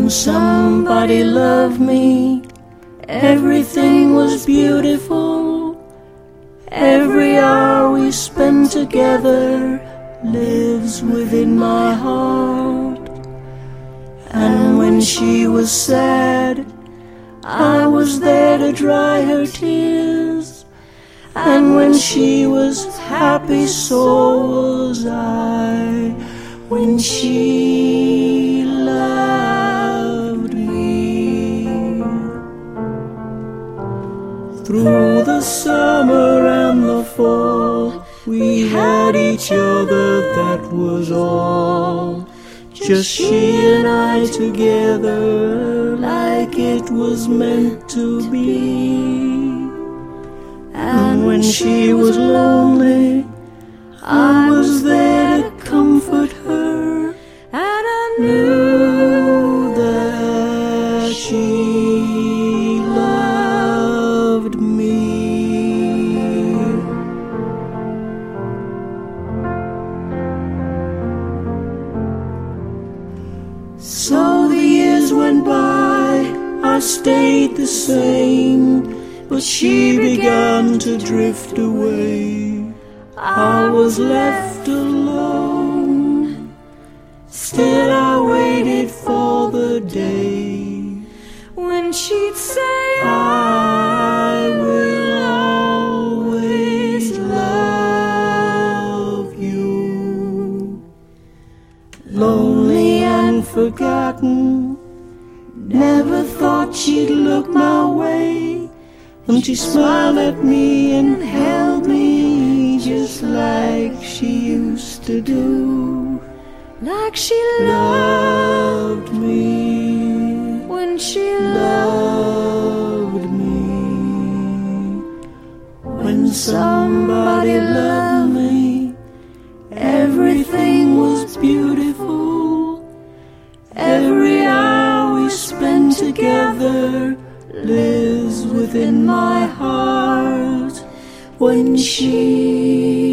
when somebody loved me, everything was beautiful. Every hour we spent together lives within my heart. And when she was sad, I was there to dry her tears. And when she was happy, so was I. When she loved me. Through the summer and the fall, we had each other, that was all. Just she and I together, like it was meant to be. And when she was lonely, I was there to comfort her, and I knew that she loved me. So the years went by, I stayed the same, but she began to drift away. I was left alone. Still I waited for the day when she'd say, I will always love you. Lonely and forgotten, never thought she'd look my way. And she smiled at me and held me just like she used to do. Like she loved me when she loved me. When somebody loved me, everything was beautiful. Every hour we spent together lives within my heart. When she